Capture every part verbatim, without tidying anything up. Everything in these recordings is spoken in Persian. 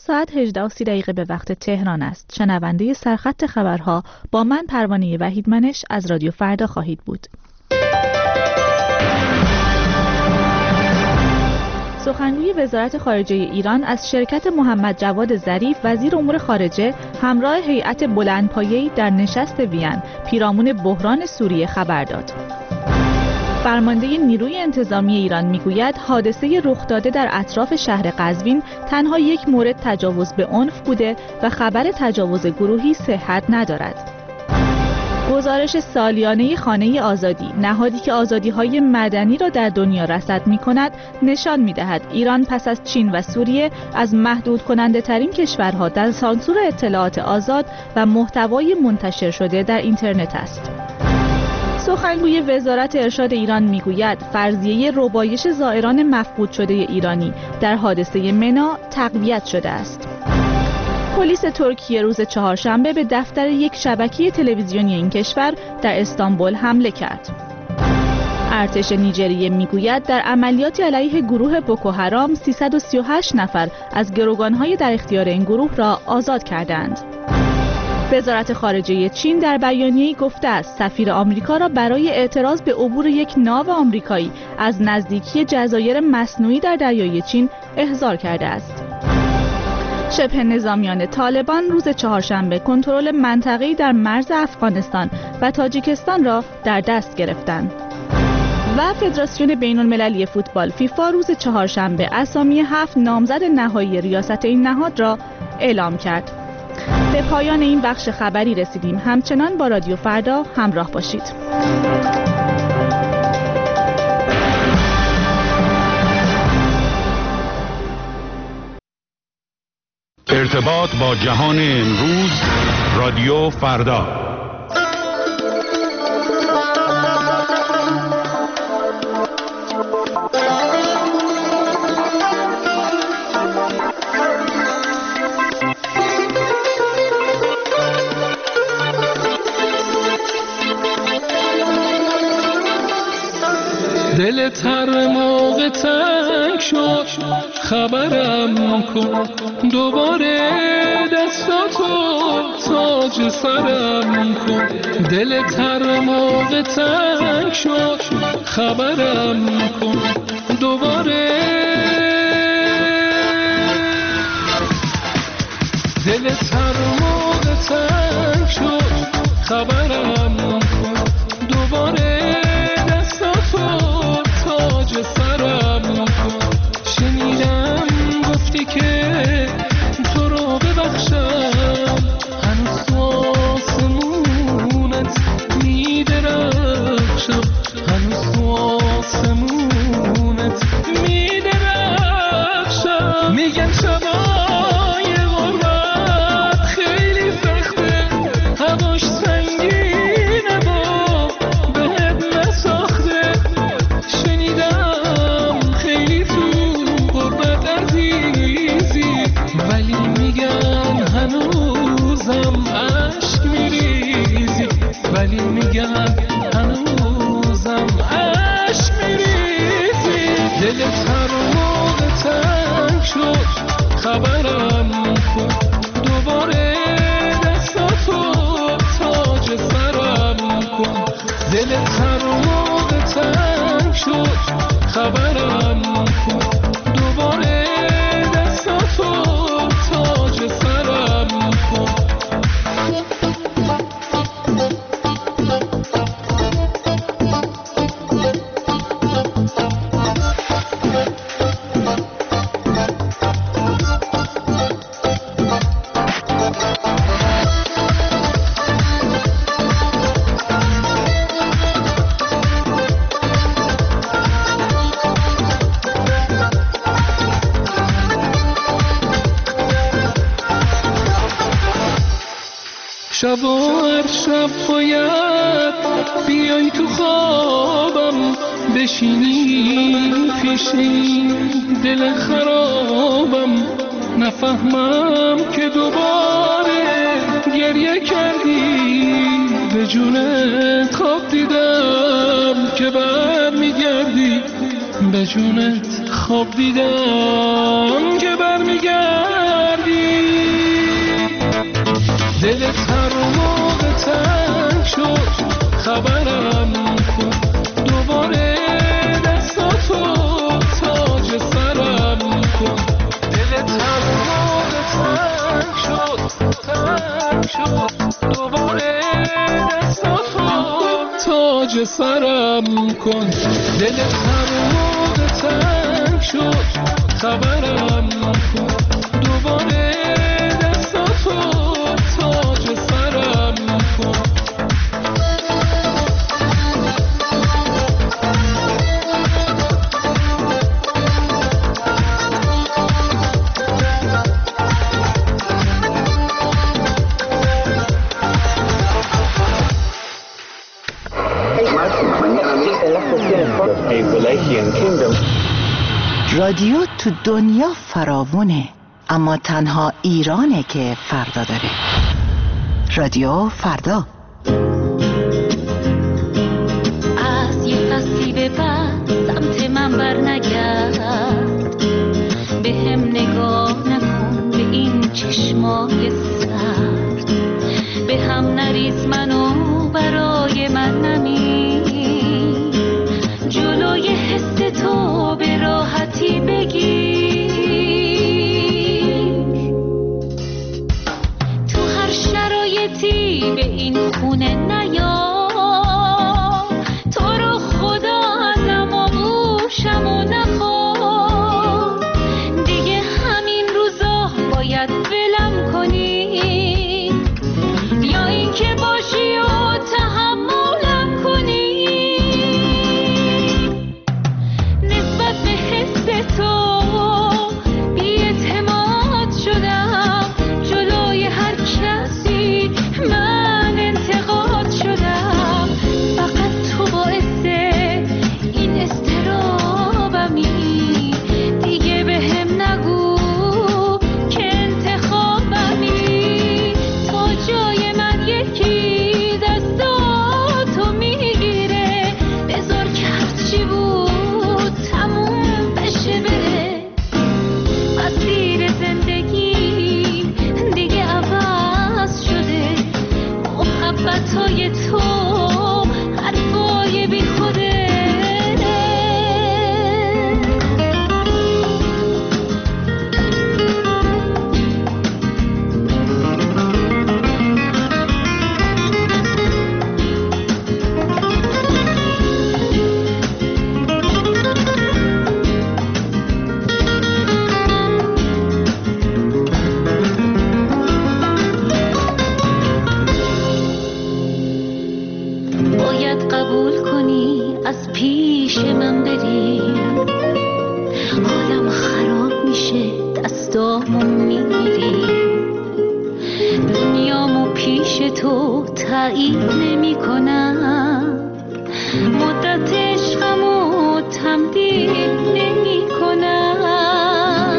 ساعت هجده و سی دقیقه به وقت تهران است. شنونده سرخط خبرها با من پروانه وحیدمنش از رادیو فردا خواهید بود. سخنگوی وزارت خارجه ایران از شرکت محمد جواد ظریف وزیر امور خارجه همراه هیئت بلندپایه‌ای در نشست وین پیرامون بحران سوریه خبر داد. فرمانده نیروی انتظامی ایران میگوید حادثه رخ داده در اطراف شهر قزوین تنها یک مورد تجاوز به عنف بوده و خبر تجاوز گروهی صحت ندارد. گزارش سالیانه خانه آزادی، نهادی که آزادی‌های مدنی را در دنیا رصد می‌کند، نشان می‌دهد ایران پس از چین و سوریه از محدود کننده ترین کشورها در سانسور اطلاعات آزاد و محتوای منتشر شده در اینترنت است. سخنگوی وزارت ارشاد ایران میگوید فرضیه ربایش زائران مفقود شده ایرانی در حادثه منا تقویت شده است. پلیس ترکیه روز چهارشنبه به دفتر یک شبکه تلویزیونی این کشور در استانبول حمله کرد. ارتش نیجریه میگوید در عملیاتی علیه گروه بوکوحرام سیصد و سی و هشت نفر از گروگان‌های در اختیار این گروه را آزاد کردند. وزارت خارجه چین در بیانیه‌ای گفته است سفیر آمریکا را برای اعتراض به عبور یک ناو آمریکایی از نزدیکی جزایر مصنوعی در دریای چین احضار کرده است. شبه نظامیان طالبان روز چهارشنبه کنترل منطقه‌ای در مرز افغانستان و تاجیکستان را در دست گرفتند. و فدراسیون بین‌المللی فوتبال فیفا روز چهارشنبه اسامی هفت نامزد نهایی ریاست این نهاد را اعلام کرد. به پایان این بخش خبری رسیدیم. همچنان با رادیو فردا همراه باشید. ارتباط با جهان امروز، رادیو فردا. دل تر موقع تنگ شد خبرم کن دوباره دستاتو تاج سرم کن. دل تر موقع تنگ شد خبرم کن دوباره. دل تر موقع تنگ شد خبرم کن دوباره تاج سرم کن. شنیدم گفتی که تو رو ببخشم هنوز تو آسمونت میدرخشم هنوز تو آسمونت میدرخشم. میگن شبای غربت خیلی سخته هواش سنگینه با بهت نساخته. ولی میگن هنوزم عشق میریزی ولی میگن هنوزم عشق میریزی. دل تر موقع تنگ شد خبرم کن دوباره دستاتو تاج سرم کن. دل تر موقع تنگ شد خبرم کن دوباره دستاتو تاج سرم کن. شب و هر شب باید بیای تو خوابم بشینی پیشی دل خرابم. نفهمم که دوباره گریه کردی به جونت خواب دیدم که بر میگردی به جونت خواب دیدم که بر میگردی. دلت هر موقع تنگ شد خبرم کن، دوباره دستاتو تاج سرم کن. دلت هر موقع تنگ شد تنگ شد دوباره دستاتو تاج سرم کن. دلت هر موقع تنگ شد خبرم کن، دوباره دستاتو تاج سرم کن. رادیو تو دنیا فراوونه، اما تنها ایرانه که فردا داره. رادیو فردا. از یه فصلی به بعد سمت من بر نگرد، به هم نگاه نکن به این چشمای سرد، به هم نریز منو برای من نمیر، جلوی حس تو به راحتی بگیر. تو هر شرایطی به این خونه نیا، تو رو خدا ازم آغوشم و نخوا، دیگه همین روزا باید ولم کنی، یا این که باشی و تحملم کنی. نسبت به حس تو بی‌اعتماد شدم، جلوی هر کسی من انتقاد شدم، فقط تو باعث این اضطرابمی، دیگه به هم نگو که انتخابمی. تا جای من یکی دستاتو میگیره، بذار که هرچی بود تموم بشه بره. مسیر زندگی دیگه عوض شده، محبتای تو حرفای بی خوده. باید قبول کنی از پیش من بری، حالم خراب میشه دستامو میگیری، دنیامو پیش تو تایید نمی کنم، مدت عشقمو تمدید نمی کنم.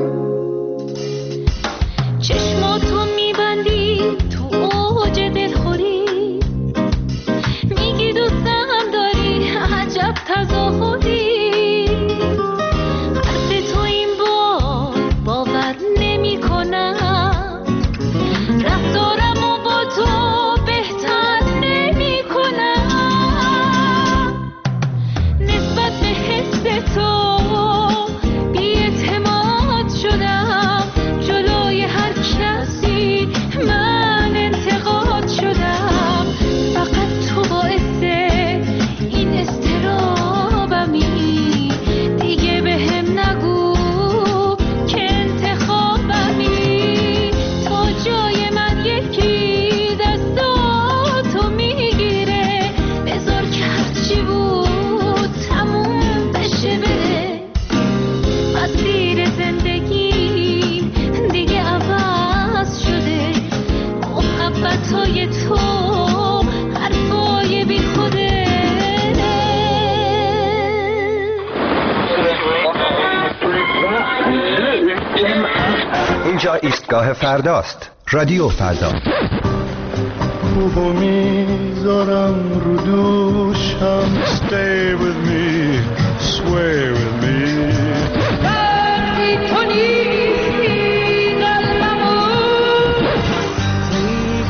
چشماتو میبندی تو اوج دلخوری، میگی دوستم داری عجب تظاهری، حرف تو این بار باور نمی کنم، رفتارمو با تو بهتر نمی کنم. نسبت به حس تو بی‌اعتماد شدم، جلوی هر کسی من انتقاد شدم، فقط تو باعث این اضطرابمی، دیگه به هم نگو که انتخابمی. تا جای من یکی دستاتو میگیره، بذار که هرچی بود تموم بشه بره. مسیر زندگی دیگه عوض شده، محبتای تو حرفای بی خوده. اینجا ایستگاه فرداست. رادیو فردا. کوبو میذارم رو دوشم. Stay with me, sway with me. وقتی تو نیستی قلبمو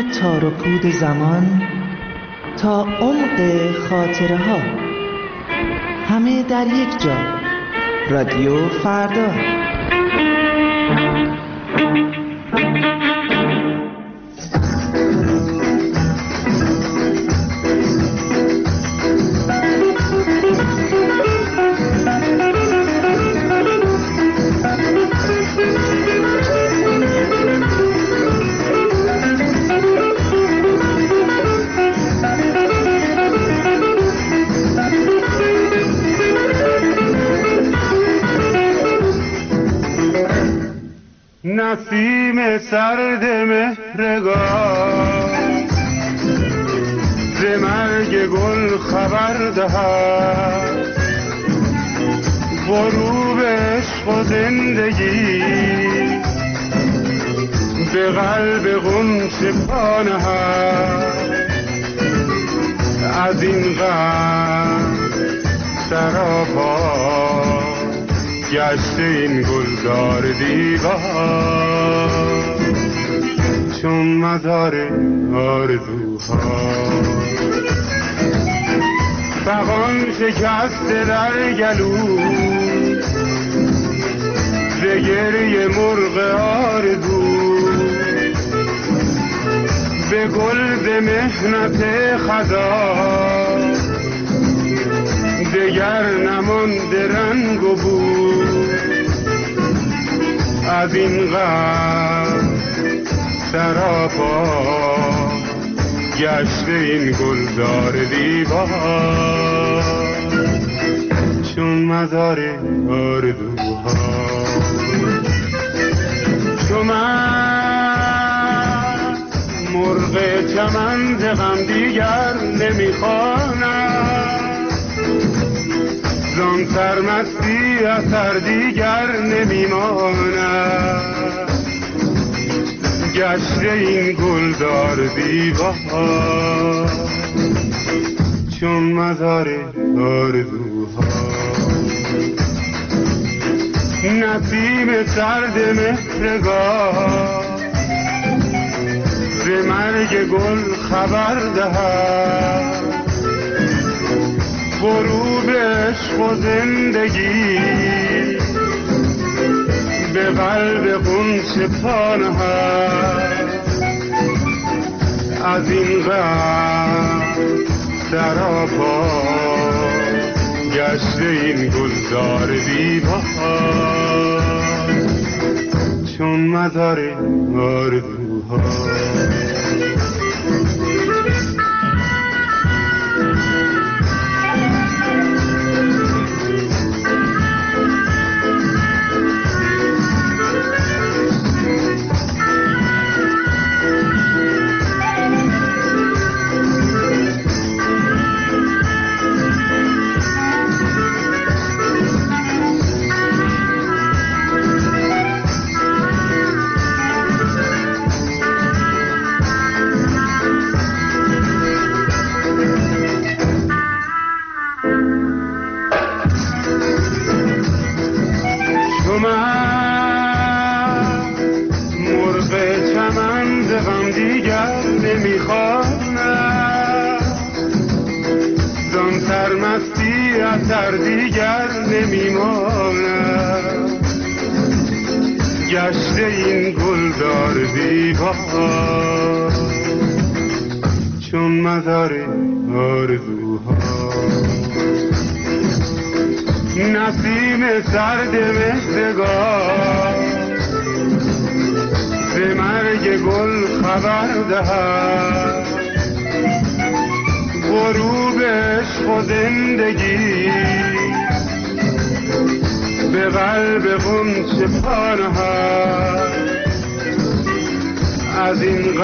تار و پود زمان تا عمق خاطره ها، همه در یک جا. رادیو فردا. نسیم سرد مهرگاه ز مرگ گل خبر دهد، غروب عشق و زندگی به قلب غنچه پا نهد. از این غم سراپا گشته این گلزار دیوار، چون مزار آرزوها. فغان شکسته در گلو ز گریه مرغ آرزو، به گل ز محنت خزان دگر نمانده رنگ و بو. از این غم سراپا گشته این گلزار دیوار، چون مزار آرزوها. چو من مرغ چمن ز غم دیگر نمیخوانم، زان سرمستی اثر دیگر نمیماند. گشته این گلزار دیوار، چون مزار آرزوها. نسیم سرد مهرگاه ز مرگ گل خبر دهد، غروب عشق و زندگی به قلب غنچه پا نهد. از این غم سراپا گشته این گلزار دیوار، چون مزار آرزوها. اثر دیگر نمیماند. گشته این گلزار دیوار، چون مزار آرزوها. نسیم سرد مهرگاه ز مرگ گل خبر دهد، غروب عشق و زندگی به قلب غنچه پا نهد. از این